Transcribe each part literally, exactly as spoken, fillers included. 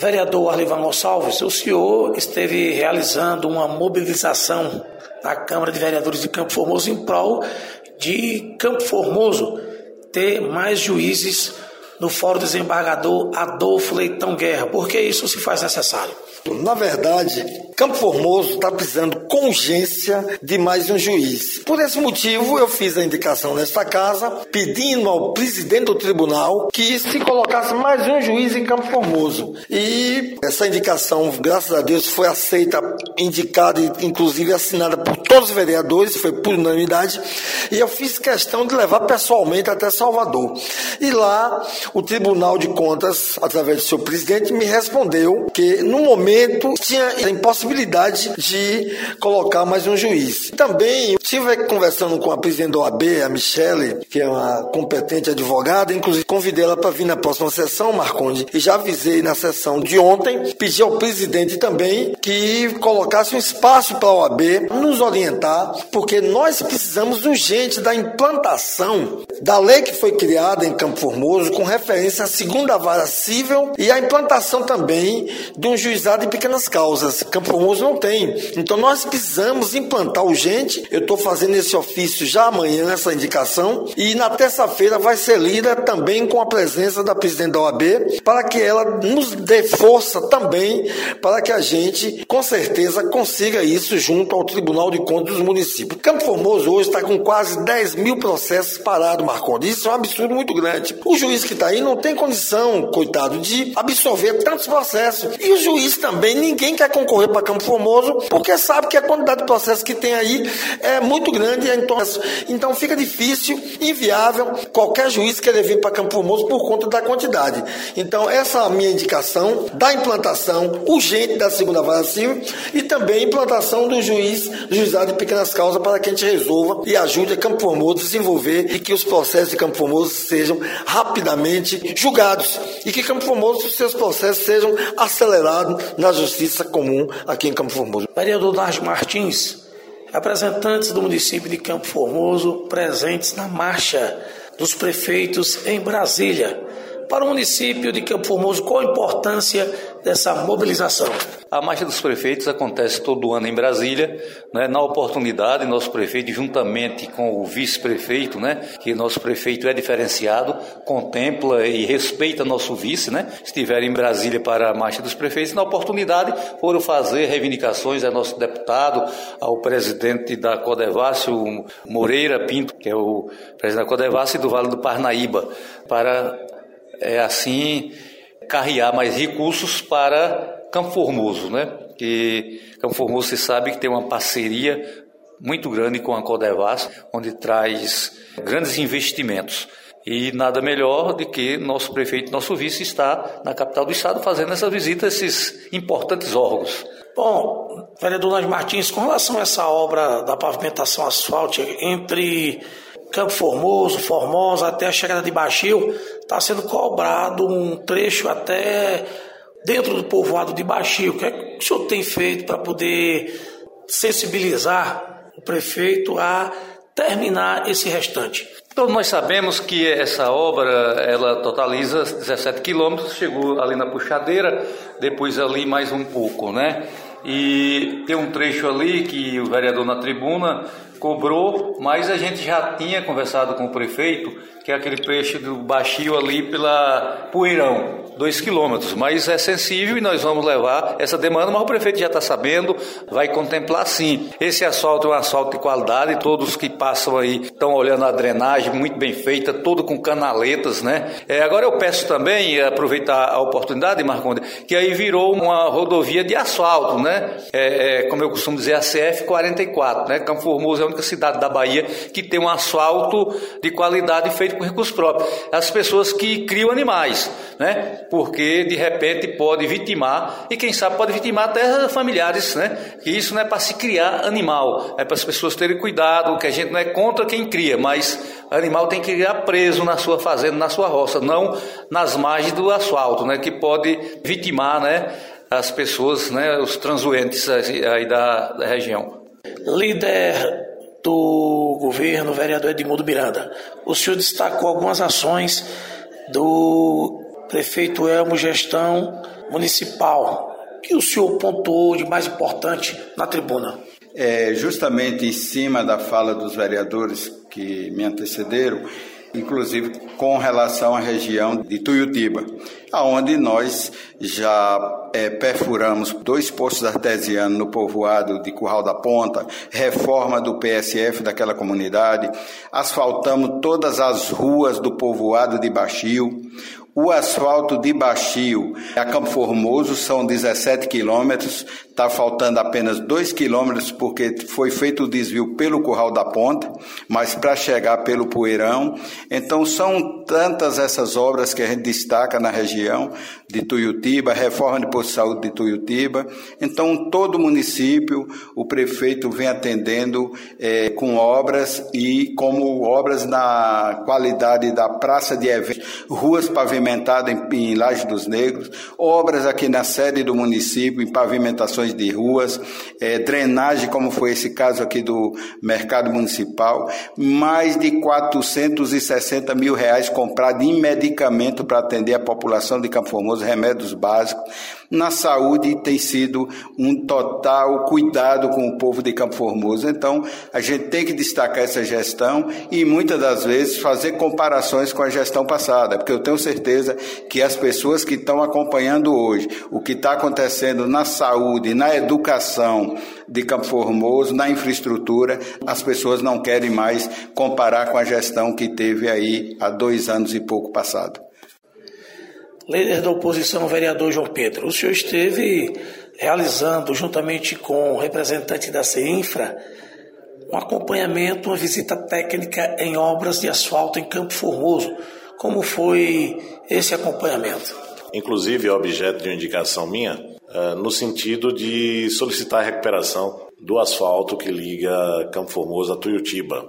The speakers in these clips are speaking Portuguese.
Vereador Arlivan Gonçalves, o senhor esteve realizando uma mobilização na Câmara de Vereadores de Campo Formoso em prol de Campo Formoso ter mais juízes no Fórum Desembargador Adolfo Leitão Guerra. Por que isso se faz necessário? Na verdade, Campo Formoso está precisando com urgência de mais um juiz. Por esse motivo, eu fiz a indicação nesta casa, pedindo ao presidente do tribunal que se colocasse mais um juiz em Campo Formoso. E essa indicação, graças a Deus, foi aceita, indicada e inclusive assinada por todos os vereadores, foi por unanimidade, e eu fiz questão de levar pessoalmente até Salvador. E lá, o Tribunal de Contas, através do seu presidente, me respondeu que, no momento, tinha a impossibilidade de colocar mais um juiz. Também eu estive conversando com a presidente da O A B, a Michele, que é uma competente advogada, inclusive convidei ela para vir na próxima sessão, Marconde, e já avisei na sessão de ontem, pedi ao presidente também que colocasse um espaço para a O A B nos orientar, porque nós precisamos urgente da implantação da lei que foi criada em Campo Formoso com referência à segunda vara civil e a implantação também de um juizado de pequenas causas. Campo Formoso não tem. Então nós precisamos implantar urgente. Eu estou fazendo esse ofício já amanhã, essa indicação, e na terça-feira vai ser lida também com a presença da presidente da O A B, para que ela nos dê força também, para que a gente, com certeza, consiga isso junto ao Tribunal de Contas dos municípios. Campo Formoso hoje está com quase dez mil processos parados, Marcondes. Isso é um absurdo muito grande. O juiz que está aí não tem condição, coitado, de absorver tantos processos. E o juiz também, ninguém quer concorrer para Campo Formoso, porque sabe que a quantidade de processos que tem aí é muito grande. Então, então fica difícil, inviável, qualquer juiz querer vir para Campo Formoso por conta da quantidade. Então, essa é a minha indicação da implantação urgente da segunda vara civil e também implantação do juiz, juizado de pequenas causas, para que a gente resolva e ajude a Campo Formoso a desenvolver e que os processos de Campo Formoso sejam rapidamente julgados e que Campo Formoso, os seus processos sejam acelerados na justiça comum aqui em Campo Formoso. Vereador Narjo Martins, representantes do município de Campo Formoso presentes na marcha dos prefeitos em Brasília. Para o município de Campo Formoso, qual a importância dessa mobilização? A Marcha dos Prefeitos acontece todo ano em Brasília, né? Na oportunidade, nosso prefeito, juntamente com o vice-prefeito, né? Que nosso prefeito é diferenciado, contempla e respeita nosso vice, né? Estiveram em Brasília para a Marcha dos Prefeitos, na oportunidade foram fazer reivindicações ao nosso deputado, ao presidente da Codevasf, Moreira Pinto, que é o presidente da Codevasf do Vale do Parnaíba, para é assim carrear mais recursos para Campo Formoso, né? Que Campo Formoso, se sabe que tem uma parceria muito grande com a Codevasf, onde traz grandes investimentos. E nada melhor do que nosso prefeito, nosso vice, está na capital do estado fazendo essa visita a esses importantes órgãos. Bom, vereador Narjo Martins, com relação a essa obra da pavimentação asfáltica entre Campo Formoso, Formosa, até a chegada de Baixio, está sendo cobrado um trecho até dentro do povoado de Baixio. O que é que o senhor tem feito para poder sensibilizar o prefeito a terminar esse restante? Então, nós sabemos que essa obra, ela totaliza dezessete quilômetros, chegou ali na Puxadeira, depois ali mais um pouco, né? E tem um trecho ali que o vereador na tribuna cobrou, mas a gente já tinha conversado com o prefeito, que é aquele trecho do Baixio ali pela Poeirão, dois quilômetros, mas é sensível e nós vamos levar essa demanda, mas o prefeito já está sabendo, vai contemplar sim. Esse asfalto é um asfalto de qualidade, todos que passam aí estão olhando a drenagem muito bem feita, todo com canaletas, né? É, agora eu peço também, aproveitar a oportunidade, Marconde, que aí virou uma rodovia de asfalto, né? É, é, como eu costumo dizer, a C F quarenta e quatro, né? Campo Formoso é a única cidade da Bahia que tem um asfalto de qualidade feito com recursos próprios. As pessoas que criam animais, né? Porque de repente pode vitimar, e quem sabe pode vitimar até familiares, né? Que isso não é para se criar animal, é para as pessoas terem cuidado, que a gente não é contra quem cria, mas animal tem que criar preso na sua fazenda, na sua roça, não nas margens do asfalto, né? Que pode vitimar, né? As pessoas, né? Os transuentes aí da, da região. Líder do governo, o vereador Edmundo Miranda, o senhor destacou algumas ações do Prefeito Elmo, gestão municipal, o que o senhor pontuou de mais importante na tribuna? É, justamente em cima da fala dos vereadores que me antecederam, inclusive com relação à região de Tuiutiba, onde nós já é, perfuramos dois poços artesianos no povoado de Curral da Ponta, reforma do P S F daquela comunidade, asfaltamos todas as ruas do povoado de Baixio. O asfalto de Baixio a Campo Formoso são dezessete quilômetros, está faltando apenas dois quilômetros porque foi feito o desvio pelo Curral da Ponta, mas para chegar pelo Poeirão. Então são tantas essas obras que a gente destaca na região de Tuiutiba, reforma de posto de saúde de Tuiutiba. Então todo o município, o prefeito vem atendendo é, com obras e como obras na qualidade da praça de eventos, ruas pavimentadas em, em Laje dos Negros, obras aqui na sede do município, em pavimentações de ruas, é, drenagem, como foi esse caso aqui do mercado municipal, mais de quatrocentos e sessenta mil reais comprados em medicamento para atender a população de Campo Formoso, remédios básicos. Na saúde tem sido um total cuidado com o povo de Campo Formoso. Então, a gente tem que destacar essa gestão e muitas das vezes fazer comparações com a gestão passada, porque eu tenho certeza que as pessoas que estão acompanhando hoje o que está acontecendo na saúde, na educação de Campo Formoso, na infraestrutura, as pessoas não querem mais comparar com a gestão que teve aí há dois anos e pouco passado. Líder da oposição, vereador João Pedro, o senhor esteve realizando, juntamente com o representante da CEINFRA, um acompanhamento, uma visita técnica em obras de asfalto em Campo Formoso. Como foi esse acompanhamento? Inclusive, é objeto de uma indicação minha, uh, no sentido de solicitar a recuperação do asfalto que liga Campo Formoso a Tuiutiba.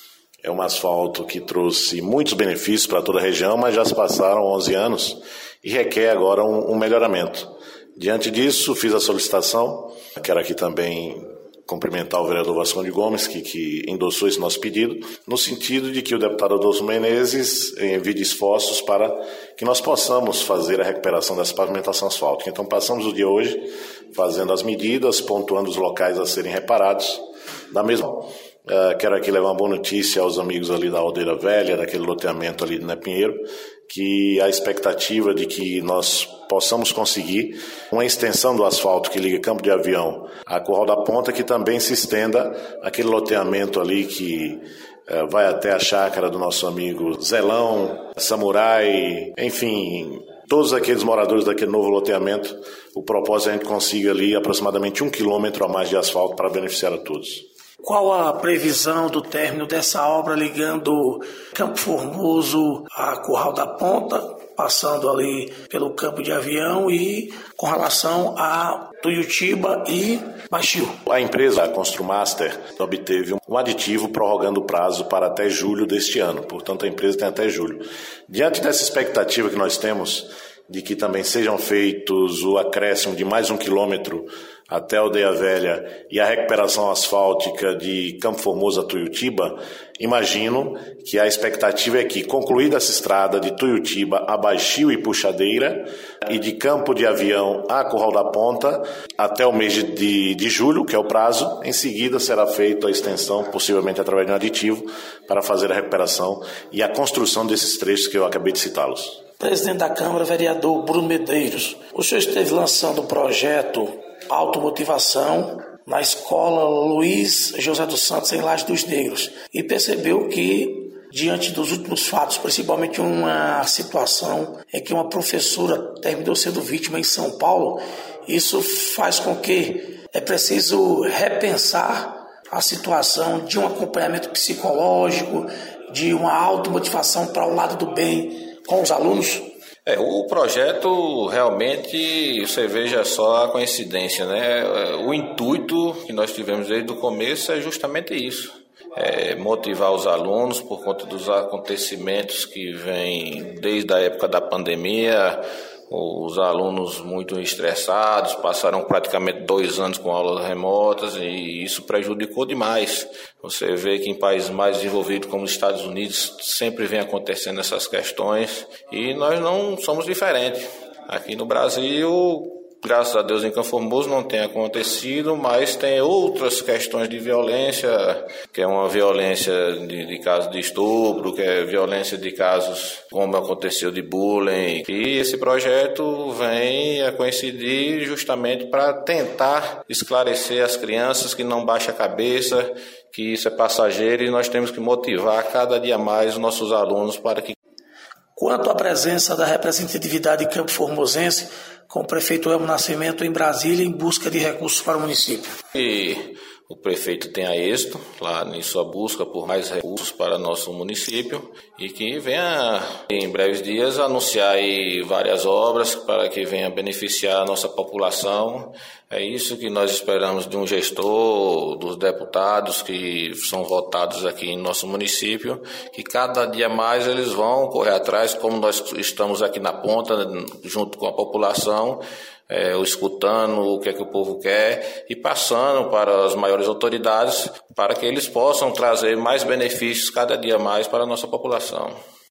É um asfalto que trouxe muitos benefícios para toda a região, mas já se passaram onze anos e requer agora um, um melhoramento. Diante disso, fiz a solicitação. Quero aqui também cumprimentar o vereador Vasconde Gomes, que, que endossou esse nosso pedido, no sentido de que o deputado Adolfo Menezes envie esforços para que nós possamos fazer a recuperação dessa pavimentação asfáltica. Então, passamos o dia hoje fazendo as medidas, pontuando os locais a serem reparados. Da mesma Uh, quero aqui levar uma boa notícia aos amigos ali da Aldeira Velha, daquele loteamento ali de Né Pinheiro, que a expectativa de que nós possamos conseguir uma extensão do asfalto que liga Campo de Avião a Curral da Ponta, que também se estenda aquele loteamento ali que uh, vai até a chácara do nosso amigo Zelão, Samurai, enfim, todos aqueles moradores daquele novo loteamento. O propósito é a gente consiga ali aproximadamente um quilômetro a mais de asfalto para beneficiar a todos. Qual a previsão do término dessa obra ligando Campo Formoso a Curral da Ponta, passando ali pelo Campo de Avião e com relação a Tuiutiba e Baixio? A empresa, a Construmaster, obteve um aditivo prorrogando o prazo para até julho deste ano. Portanto, a empresa tem até julho. Diante dessa expectativa que nós temos de que também sejam feitos o acréscimo de mais um quilômetro até a Aldeia Velha e a recuperação asfáltica de Campo Formoso a Tuiutiba, imagino que a expectativa é que, concluída essa estrada de Tuiutiba a Baixio e Puxadeira e de Campo de Avião a Curral da Ponta, até o mês de, de, de julho, que é o prazo, em seguida será feita a extensão, possivelmente através de um aditivo, para fazer a recuperação e a construção desses trechos que eu acabei de citá-los. Presidente da Câmara, vereador Bruno Medeiros, o senhor esteve lançando o projeto Automotivação na escola Luiz José dos Santos, em Laje dos Negros, e percebeu que, diante dos últimos fatos, principalmente uma situação em que uma professora terminou sendo vítima em São Paulo, isso faz com que é preciso repensar a situação de um acompanhamento psicológico, de uma automotivação para o lado do bem com os alunos? É, o projeto realmente, você veja só a coincidência, né? O intuito que nós tivemos desde o começo é justamente isso, é motivar os alunos por conta dos acontecimentos que vêm desde a época da pandemia, os alunos muito estressados, passaram praticamente dois anos com aulas remotas e isso prejudicou demais. Você vê que em países mais desenvolvidos como os Estados Unidos sempre vem acontecendo essas questões e nós não somos diferentes. Aqui no Brasil, graças a Deus, em Campo Formoso não tem acontecido, mas tem outras questões de violência, que é uma violência de, de casos de estupro, que é violência de casos como aconteceu de bullying. E esse projeto vem a coincidir justamente para tentar esclarecer as crianças que não baixam a cabeça, que isso é passageiro e nós temos que motivar cada dia mais os nossos alunos para que... Quanto à presença da representatividade campo-formosense com o prefeito Elmo Nascimento em Brasília em busca de recursos para o município. E o prefeito tenha êxito lá em sua busca por mais recursos para nosso município e que venha em breves dias anunciar aí várias obras para que venha beneficiar a nossa população. É isso que nós esperamos de um gestor, dos deputados que são votados aqui em nosso município, que cada dia mais eles vão correr atrás, como nós estamos aqui na ponta, junto com a população, é, escutando o que é que o povo quer e passando para as maiores autoridades para que eles possam trazer mais benefícios cada dia mais para a nossa população.